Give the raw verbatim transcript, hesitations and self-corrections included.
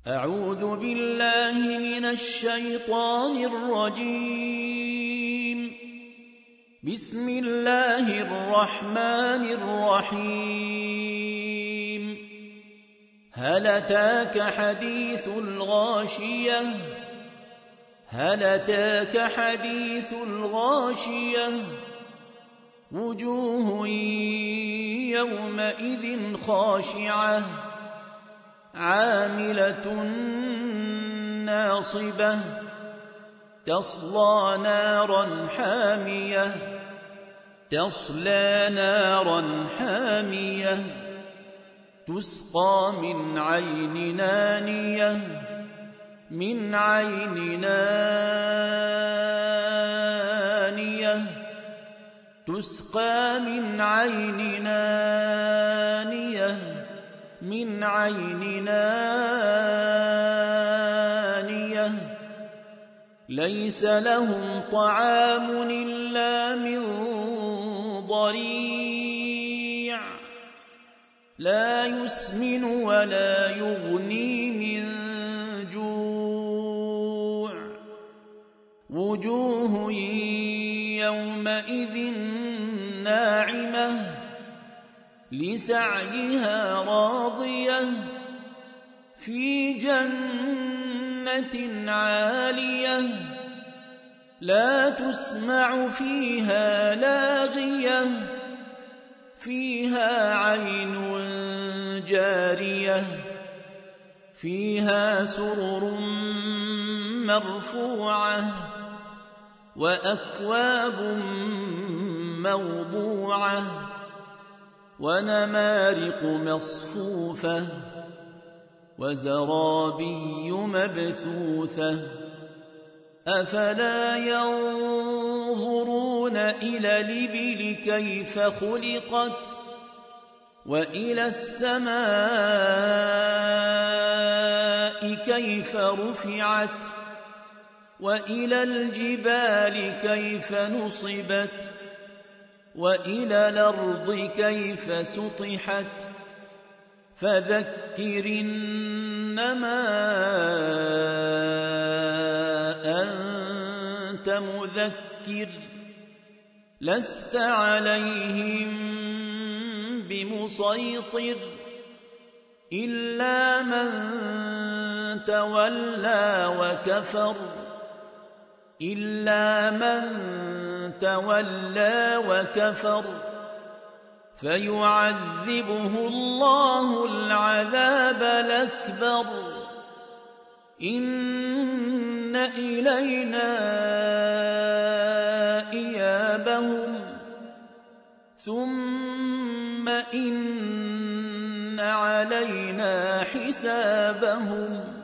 أعوذ بالله من الشيطان الرجيم. بسم الله الرحمن الرحيم. هل أتاك حديث الغاشية هل أتاك حديث الغاشية وجوه يومئذ خاشعة عاملة ناصبة تصلى نارا حامية تصلى نارا حامية تسقى من عين آنية من عين آنية تسقى من عين آنية من عين آنية ليس لهم طعام إلا من ضريع لا يسمن ولا يغني من جوع وجوه يومئذ ناعمة لسعيها راضية في جنة عالية لا تسمع فيها لاغية فيها عين جارية فيها سرر مرفوعة وأكواب موضوعة ونمارق مصفوفة وزرابي مبثوثة أفلا ينظرون إلى الإبل كيف خلقت وإلى السماء كيف رفعت وإلى الجبال كيف نصبت وإلى الأرض كيف سطحت فذكر إنما أنت مذكر لست عليهم بمسيطر إلا من تولى وكفر إلا من تولى وكفر فيعذبه الله العذاب الأكبر إن إلينا إيابهم ثم إن علينا حسابهم